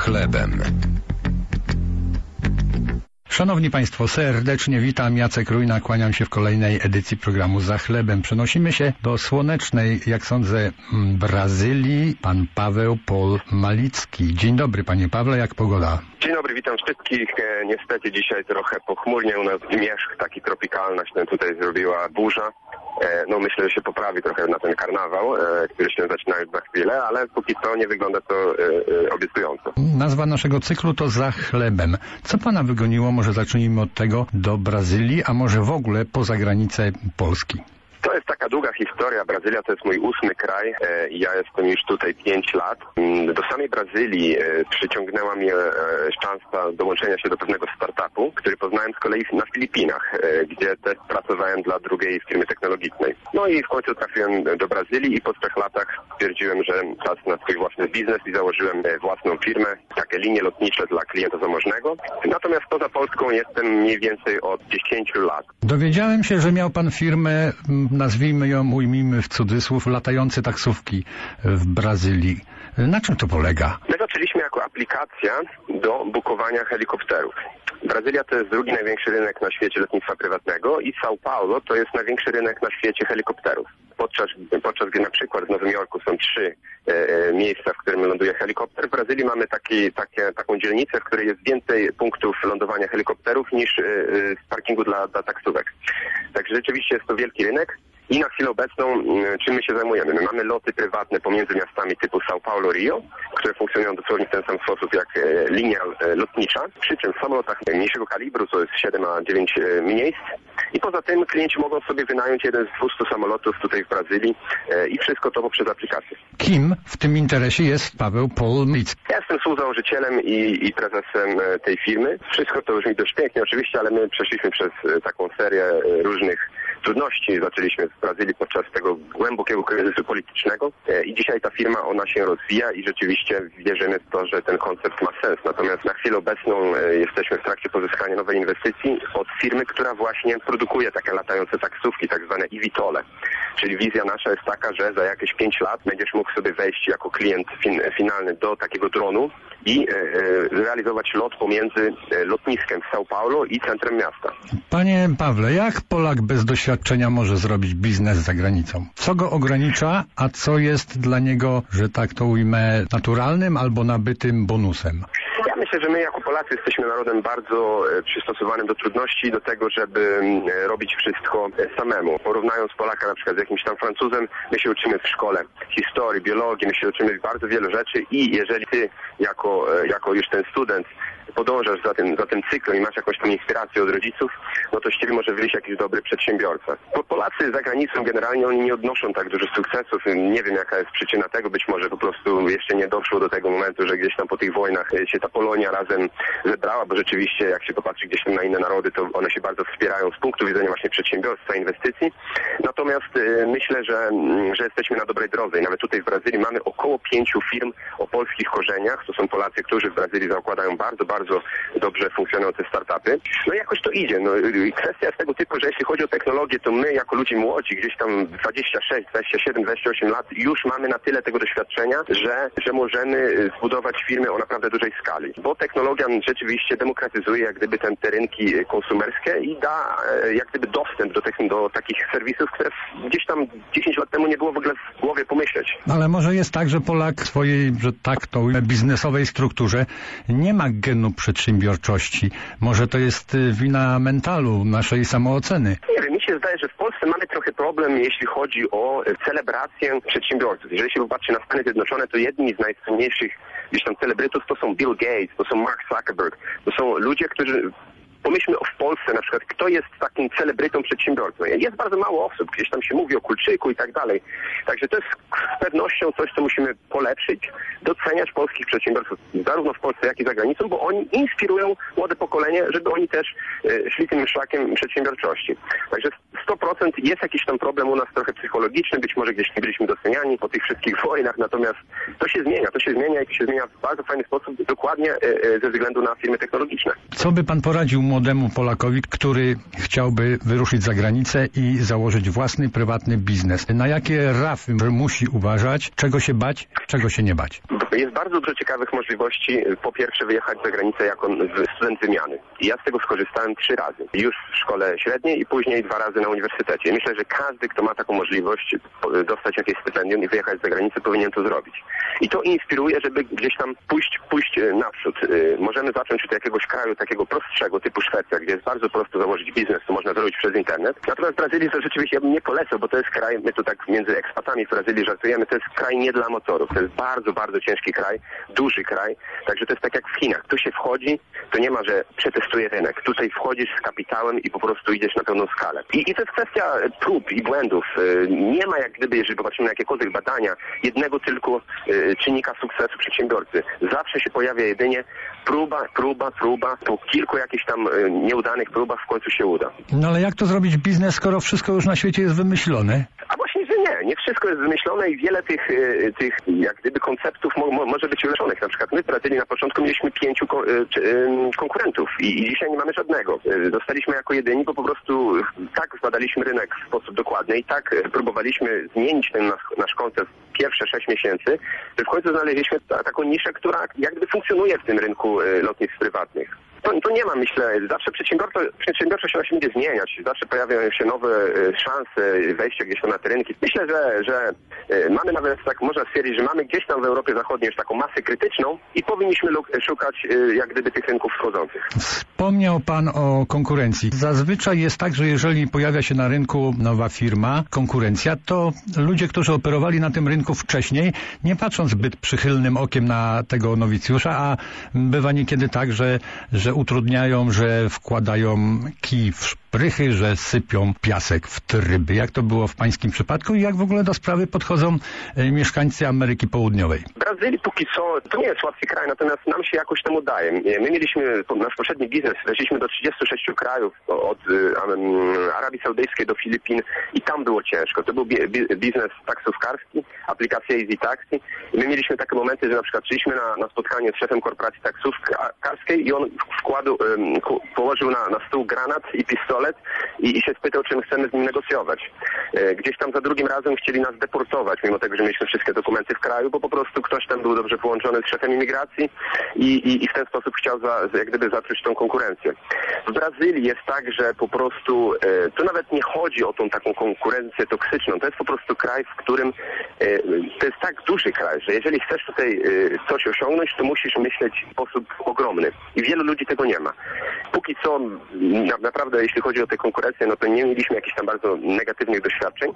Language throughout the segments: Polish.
chlebem. Szanowni Państwo, serdecznie witam. Jacek Rujna, kłaniam się w kolejnej edycji programu Za chlebem. Przenosimy się do słonecznej, jak sądzę, Brazylii. Pan Paweł Pol Malicki. Dzień dobry, panie Pawle, jak pogoda? Dzień dobry, witam wszystkich. Niestety dzisiaj trochę pochmurnie, u nas zmierzch taki tropikalny się tutaj zrobiła burza. No myślę, że się poprawi trochę na ten karnawał, który się zaczyna już za chwilę, ale póki co nie wygląda to obiecująco. Nazwa naszego cyklu to Za chlebem. Co pana wygoniło, może zacznijmy od tego, do Brazylii, a może w ogóle poza granicę Polski? To jest taka długa historia. Brazylia to jest mój 8. kraj. Ja jestem już tutaj 5 lat. Do samej Brazylii przyciągnęła mnie szansa dołączenia się do pewnego startupu, który poznałem z kolei na Filipinach, gdzie też pracowałem dla drugiej firmy technologicznej. No i w końcu trafiłem do Brazylii i po 3 latach stwierdziłem, że czas na swój własny biznes i założyłem własną firmę, takie linie lotnicze dla klienta zamożnego. Natomiast poza Polską jestem mniej więcej od 10 lat. Dowiedziałem się, że miał pan firmę, nazwijmy ją, ujmijmy w cudzysłów, latające taksówki w Brazylii. Na czym to polega? My zaczęliśmy jako aplikacja do bukowania helikopterów. Brazylia to jest drugi największy rynek na świecie lotnictwa prywatnego i São Paulo to jest największy rynek na świecie helikopterów. Podczas gdy na przykład w Nowym Jorku są 3 miejsca, w którym ląduje helikopter, w Brazylii mamy taką dzielnicę, w której jest więcej punktów lądowania helikopterów niż z parkingu dla taksówek. Także rzeczywiście jest to wielki rynek. I na chwilę obecną czym my się zajmujemy? My mamy loty prywatne pomiędzy miastami typu São Paulo-Rio, które funkcjonują dosłownie w ten sam sposób jak linia lotnicza, przy czym w samolotach mniejszego kalibru, to jest 7 a 9 miejsc. I poza tym klienci mogą sobie wynająć jeden z 200 samolotów tutaj w Brazylii i wszystko to poprzez aplikację. Kim w tym interesie jest Paweł Pol Malicki? Ja jestem współzałożycielem i prezesem tej firmy. Wszystko to brzmi dość pięknie oczywiście, ale my przeszliśmy przez taką serię różnych trudności. Zaczęliśmy w Brazylii podczas tego głębokiego kryzysu politycznego i dzisiaj ta firma, ona się rozwija i rzeczywiście wierzymy w to, że ten koncept ma sens. Natomiast na chwilę obecną jesteśmy w trakcie pozyskania nowej inwestycji od firmy, która właśnie produkuje takie latające taksówki, tak zwane eVTOL-e. Czyli wizja nasza jest taka, że za jakieś 5 lat będziesz mógł sobie wejść jako klient finalny do takiego dronu i realizować lot pomiędzy lotniskiem w São Paulo i centrum miasta. Panie Pawle, jak Polak bez doświadczenia może zrobić biznes za granicą? Co go ogranicza, a co jest dla niego, że tak to ujmę, naturalnym albo nabytym bonusem? Ja myślę, że my jako Polacy jesteśmy narodem bardzo przystosowanym do trudności i do tego, żeby robić wszystko samemu. Porównując Polaka na przykład z jakimś tam Francuzem, my się uczymy w szkole historii, biologii, my się uczymy bardzo wielu rzeczy i jeżeli ty jako już ten student podążasz za tym cyklem i masz jakąś tam inspirację od rodziców, no to z ciebie może wyjść jakiś dobry przedsiębiorca. Bo Polacy za granicą generalnie oni nie odnoszą tak dużo sukcesów. Nie wiem jaka jest przyczyna tego, być może po prostu jeszcze nie doszło do tego momentu, że gdzieś tam po tych wojnach się ta Polonia razem zebrała, bo rzeczywiście jak się popatrzy gdzieś tam na inne narody, to one się bardzo wspierają z punktu widzenia właśnie przedsiębiorstwa, inwestycji. Natomiast myślę, że jesteśmy na dobrej drodze i nawet tutaj w Brazylii mamy około 5 firm o polskich korzeniach. To są Polacy, którzy w Brazylii zakładają bardzo dobrze funkcjonujące startupy. No i jakoś to idzie. No, kwestia jest tego typu, że jeśli chodzi o technologię, to my jako ludzie młodzi, gdzieś tam 26, 27, 28 lat, już mamy na tyle tego doświadczenia, że możemy zbudować firmy o naprawdę dużej skali. Bo technologia rzeczywiście demokratyzuje jak gdyby te rynki konsumerskie i da jak gdyby dostęp do takich serwisów, które gdzieś tam 10 lat temu nie było w ogóle w głowie pomyśleć. Ale może jest tak, że Polak w swojej, że tak to biznesowej strukturze nie ma genu przedsiębiorczości. Może to jest wina mentalu, naszej samooceny. Nie wiem, mi się zdaje, że w Polsce mamy trochę problem, jeśli chodzi o celebrację przedsiębiorców. Jeżeli się popatrzy na Stany Zjednoczone, to jedni z najcenniejszych gdzieś tam celebrytów to są Bill Gates, to są Mark Zuckerberg, to są ludzie, którzy... Pomyślmy w Polsce na przykład, kto jest takim celebrytą przedsiębiorcą. Jest bardzo mało osób, gdzieś tam się mówi o Kulczyku i tak dalej. Także to jest z pewnością coś, co musimy polepszyć, doceniać polskich przedsiębiorców, zarówno w Polsce, jak i za granicą, bo oni inspirują młode pokolenie, żeby oni też szli tym szlakiem przedsiębiorczości. Także 100% jest jakiś tam problem u nas trochę psychologiczny, być może gdzieś nie byliśmy doceniani po tych wszystkich wojnach, natomiast to się zmienia i to się zmienia w bardzo fajny sposób, dokładnie ze względu na firmy technologiczne. Co by pan poradził młodemu Polakowi, który chciałby wyruszyć za granicę i założyć własny, prywatny biznes? Na jakie rafy musi uważać, czego się bać, czego się nie bać? Jest bardzo dużo ciekawych możliwości. Po pierwsze wyjechać za granicę jako student wymiany. I ja z tego skorzystałem 3 razy. Już w szkole średniej i później 2 razy na uniwersytecie. Myślę, że każdy, kto ma taką możliwość dostać jakieś stypendium i wyjechać za granicę, powinien to zrobić. I to inspiruje, żeby gdzieś tam pójść naprzód. Możemy zacząć od jakiegoś kraju takiego prostszego, typu Szwecja, gdzie jest bardzo prosto założyć biznes, to można zrobić przez internet. Natomiast Brazylii to rzeczywiście ja bym nie polecał, bo to jest kraj, my tu tak między ekspatami w Brazylii żartujemy, to jest kraj nie dla motorów. To jest bardzo, bardzo ciężki kraj, duży kraj, także to jest tak jak w Chinach. Tu się wchodzi, to nie ma, że przetestuje rynek. Tutaj wchodzisz z kapitałem i po prostu idziesz na pełną skalę. I to jest kwestia prób i błędów. Nie ma jak gdyby, jeżeli popatrzymy na jakiekolwiek badania, jednego tylko czynnika sukcesu przedsiębiorcy. Zawsze się pojawia jedynie próba, po kilku jakichś tam nieudanych próbach w końcu się uda. No ale jak to zrobić biznes, skoro wszystko już na świecie jest wymyślone? A właśnie, że nie wszystko jest wymyślone i wiele tych jak gdyby konceptów może być ulepszonych. Na przykład my w Brazylii na początku mieliśmy 5 konkurentów i dzisiaj nie mamy żadnego. Zostaliśmy jako jedyni, bo po prostu tak zbadaliśmy rynek w sposób dokładny i tak próbowaliśmy zmienić ten nasz koncept pierwsze 6 miesięcy, że w końcu znaleźliśmy taką niszę, która jak gdyby funkcjonuje w tym rynku lotnisk prywatnych. To nie ma, myślę, zawsze przedsiębiorczość się będzie zmieniać, zawsze pojawiają się nowe szanse wejścia gdzieś tam na te rynki. Myślę, że mamy nawet, tak można stwierdzić, że mamy gdzieś tam w Europie Zachodniej już taką masę krytyczną i powinniśmy szukać jak gdyby tych rynków wschodzących. Wspomniał pan o konkurencji. Zazwyczaj jest tak, że jeżeli pojawia się na rynku nowa firma, konkurencja, to ludzie, którzy operowali na tym rynku wcześniej, nie patrzą zbyt przychylnym okiem na tego nowicjusza, a bywa niekiedy tak, że utrudniają, że wkładają kij w szprychy, że sypią piasek w tryby. Jak to było w pańskim przypadku i jak w ogóle do sprawy podchodzą mieszkańcy Ameryki Południowej? Brazylii póki co, to nie jest łatwy kraj, natomiast nam się jakoś tam udaje. My mieliśmy nasz poprzedni biznes, weszliśmy do 36 krajów, od Arabii Saudyjskiej do Filipin i tam było ciężko. To był biznes taksówkarski, aplikacja Easy Taxi. I my mieliśmy takie momenty, że na przykład szliśmy na spotkanie z szefem korporacji taksówkarskiej i on położył na stół granat i pistolet i się spytał, czy my chcemy z nim negocjować. Gdzieś tam za drugim razem chcieli nas deportować, mimo tego, że mieliśmy wszystkie dokumenty w kraju, bo po prostu ktoś tam był dobrze połączony z szefem imigracji i w ten sposób chciał jak gdyby zatruć tą konkurencję. W Brazylii jest tak, że po prostu to nawet nie chodzi o tą taką konkurencję toksyczną. To jest po prostu kraj, w którym to jest tak duży kraj, że jeżeli chcesz tutaj coś osiągnąć, to musisz myśleć w sposób ogromny. I wielu ludzi tego nie ma. Póki co, naprawdę, jeśli chodzi o tę konkurencję, no to nie mieliśmy jakichś tam bardzo negatywnych doświadczeń.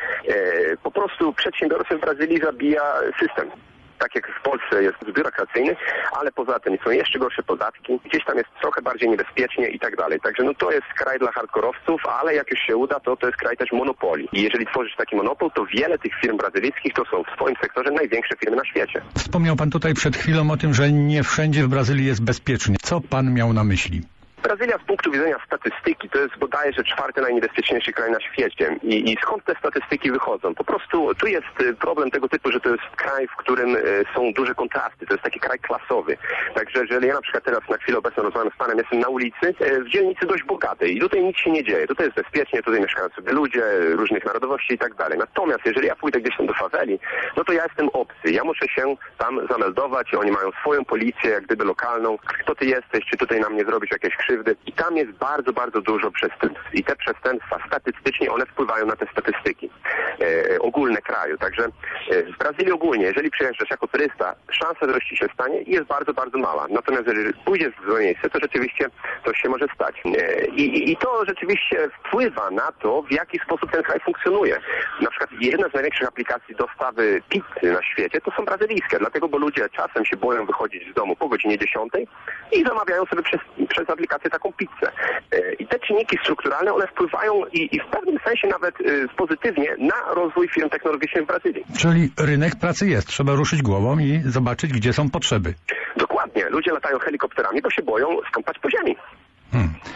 Po prostu przedsiębiorcę w Brazylii zabija system. Tak jak w Polsce jest biurokracyjny, ale poza tym są jeszcze gorsze podatki, gdzieś tam jest trochę bardziej niebezpiecznie i tak dalej. Także no to jest kraj dla hardkorowców, ale jak już się uda, to jest kraj też monopolii. I jeżeli tworzysz taki monopol, to wiele tych firm brazylijskich to są w swoim sektorze największe firmy na świecie. Wspomniał pan tutaj przed chwilą o tym, że nie wszędzie w Brazylii jest bezpiecznie. Co pan miał na myśli? Brazylia z punktu widzenia statystyki to jest bodajże 4. najniebezpieczniejszy kraj na świecie. I skąd te statystyki wychodzą? Po prostu tu jest problem tego typu, że to jest kraj, w którym są duże kontrasty. To jest taki kraj klasowy. Także jeżeli ja na przykład teraz na chwilę obecną rozmawiam z panem, jestem na ulicy, w dzielnicy dość bogatej i tutaj nic się nie dzieje. Tutaj jest bezpiecznie, tutaj mieszkają sobie ludzie różnych narodowości i tak dalej. Natomiast jeżeli ja pójdę gdzieś tam do faweli, no to ja jestem obcy. Ja muszę się tam zameldować i oni mają swoją policję, jak gdyby lokalną. Kto ty jesteś? Czy tutaj na mnie zrobisz jakieś krzywdy? I tam jest bardzo, bardzo dużo przestępstw. I te przestępstwa statystycznie one wpływają na te statystyki ogólne kraju. Także w Brazylii ogólnie, jeżeli przyjeżdżasz jako turysta, szansa, że ci się stanie jest bardzo, bardzo mała. Natomiast jeżeli pójdziesz w złe miejsce, to rzeczywiście coś się może stać. I to rzeczywiście wpływa na to, w jaki sposób ten kraj funkcjonuje. Na przykład jedna z największych aplikacji dostawy pizzy na świecie to są brazylijskie, dlatego, bo ludzie czasem się boją wychodzić z domu po godzinie 10 i zamawiają sobie przez aplikację taką pizzę. I te czynniki strukturalne, one wpływają i w pewnym sensie nawet pozytywnie na rozwój firm technologicznych w Brazylii. Czyli rynek pracy jest. Trzeba ruszyć głową i zobaczyć, gdzie są potrzeby. Dokładnie. Ludzie latają helikopterami, bo się boją skąpać po ziemi.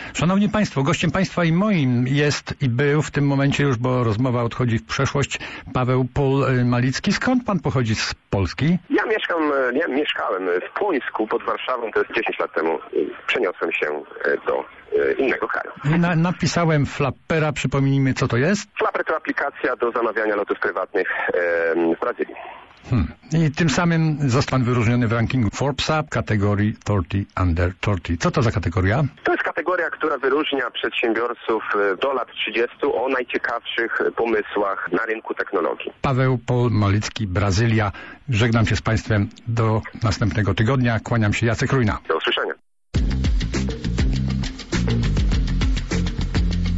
Szanowni Państwo, gościem Państwa i moim jest i był w tym momencie już, bo rozmowa odchodzi w przeszłość, Paweł Pol Malicki. Skąd Pan pochodzi z Polski? Ja mieszkałem w Płońsku pod Warszawą, to jest 10 lat temu. Przeniosłem się do innego kraju. Napisałem Flappera, przypomnijmy, co to jest? Flapper to aplikacja do zamawiania lotów prywatnych w Brazylii. I tym samym został Pan wyróżniony w rankingu Forbesa w kategorii 30 Under 30. Co to za kategoria? To jest kategoria, która wyróżnia przedsiębiorców do lat 30 o najciekawszych pomysłach na rynku technologii. Paweł Pol Malicki, Brazylia. Żegnam się z Państwem do następnego tygodnia. Kłaniam się, Jacek Rujna. Do usłyszenia.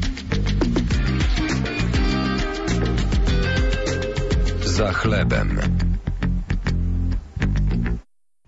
Za chlebem.